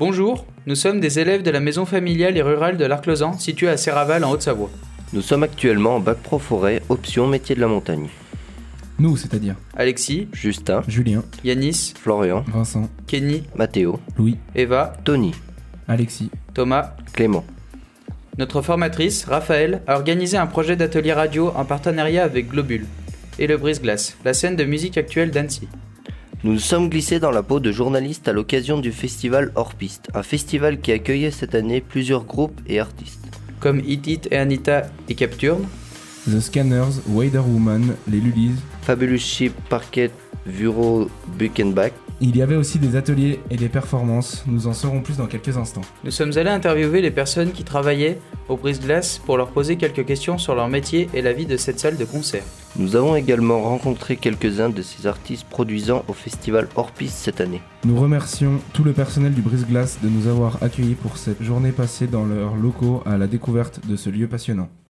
Bonjour, nous sommes des élèves de la maison familiale et rurale de l'Arclausan, située à Serraval en Haute-Savoie. Nous sommes actuellement en bac pro forêt, option métier de la montagne. Nous, c'est-à-dire Alexis, Justin, Julien, Yanis, Florian, Vincent, Kenny, Mathéo, Louis, Eva, Tony, Alexis. Thomas. Clément. Notre formatrice, Raphaël, a organisé un projet d'atelier radio en partenariat avec Globule et le Brise-Glace, la scène de musique actuelle d'Annecy. Nous nous sommes glissés dans la peau de journalistes à l'occasion du festival Hors Piste, un festival qui accueillait cette année plusieurs groupes et artistes. Comme Hit It et Anita et Capturne, The Scanners, Wader Woman, les Lullies. Fabulous Ship, Parquet, Vuro, Buchenbach. Il y avait aussi des ateliers et des performances, nous en saurons plus dans quelques instants. nous sommes allés interviewer les personnes qui travaillaient au Brise-Glace pour leur poser quelques questions sur leur métier et la vie de cette salle de concert. Nous avons également rencontré quelques-uns de ces artistes produisant au festival Hors Piste cette année. Nous remercions tout le personnel du Brise-Glace de nous avoir accueillis pour cette journée passée dans leurs locaux à la découverte de ce lieu passionnant.